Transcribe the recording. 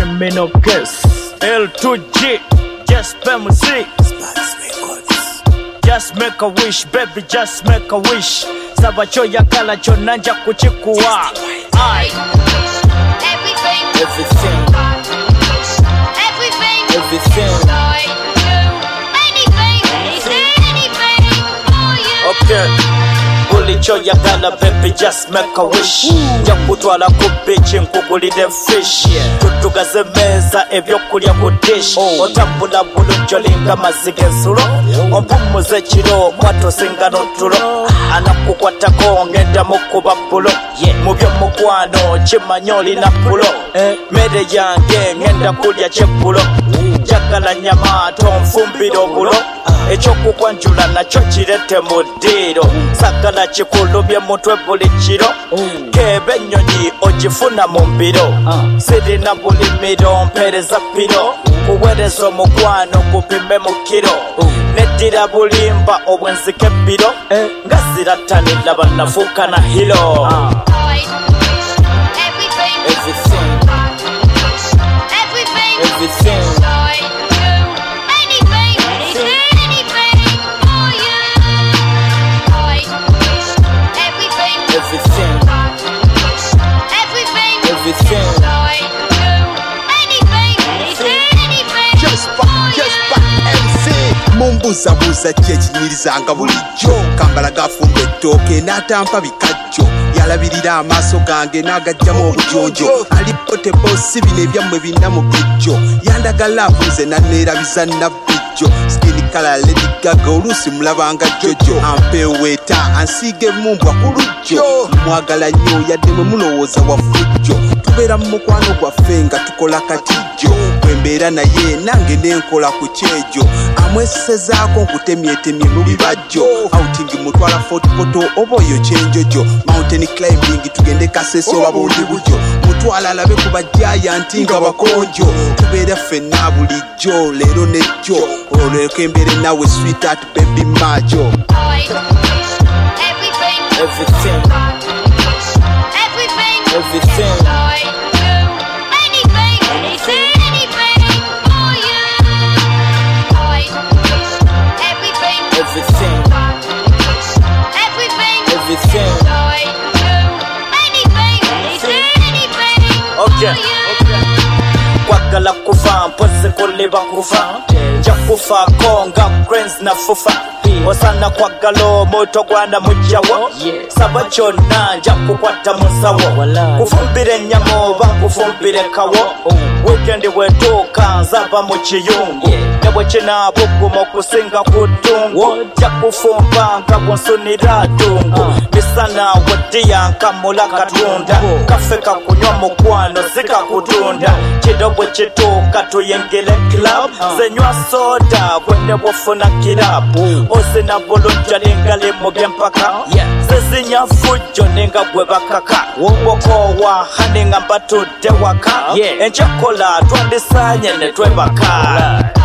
criminal case. L2G, just pay music. Just make a wish, baby, just make a wish. Saba choyagala chonna nja kuchikuwa. Everything. Okay. Choyagala baby just make a wish. Jakutwala ku beach nkugulide fish. Tutugaze meza ebyokulya ku dish. Otambula bulungi linga mazige nsulo. Ompumuze kiro kwato singano tulo. Anakukwatako ngenda mukuba bulo. Mu byomukwano kimanyi olina pulo. Mere yange ngenda kulya kyeggulo. Jagala nyama tonfumbira obulo. Ekyokukwanjula nakyo kirete mu ddiiro. Sagala kikulubye mutwe buli kiro. Kebe ennyonyi ogifuna mu mbiro. Sirina bulimiro mpereza piro. Kuweereza omukwano gupime mu kiro. Neddira bulimba obwenzika ebbiro. Nga zirattanira bannafuuka na hiro. Everything. Mumbuzabuza kyekinyirizanga bulijjo. Kambala gafumba ettooke n'atampa bikajjo. Yalabirira amaaso gange n'agajjamu obujonjo. Alipote bosi bino ebyammwe binna mu bijjo. Yandagala abuuze nanneerabiza nabbijjo. Skin color Lady Gaga oluusi mulabanga jojo. Ampeweeta ansiige mumbwa ku lujjo. Mwagala nnyo yadde mwe mulowooza wafujjo. Tubeera mu mukwano gwaffe nga tukola katijjo. Bwe mbeera naye nange nenkola ku kyejo. Amwesezaako nkutemyetemye mu bibajjo. Outing mutwala fotopoto oba oyo kyenjojo. Mountain climbing tugende Kasese oba bundi bujjo. Mutwala alabe ku bajayanti nga bakonjo. Tubeera ffenna bulijjo leero nejjo. Olweko embeere nawe sweetheart baby majo. Everything. Okay. Kwagala kufa mpoze kuliba kufa. Jakufa konga grains na fufa. Osana kwagala omuto gwana mujjawo. Saba kyonna nja kukwata musawo. Kufumbira ennyama oba kufumbira kawo. Weekend wetuuka nzava mu kiyungu. Ne bwe kinaabuguma okusinga ku ttungu. Nja kufumba nga bwonsunira ddungu. Misana weddiya nkamula katunda. Kaffe kakunywa mukwano zikakutunda. Kiro bwe kituuka tuyingire club. Zenywa soda bwenne bwofuna kirabu. Ozina bulungi alingali mu byempaka. Zezinya fujjo nenga gwe bakaka. Wokoowa hani nga mbatudde waka. Enjakola twandisaanye ne twebaka.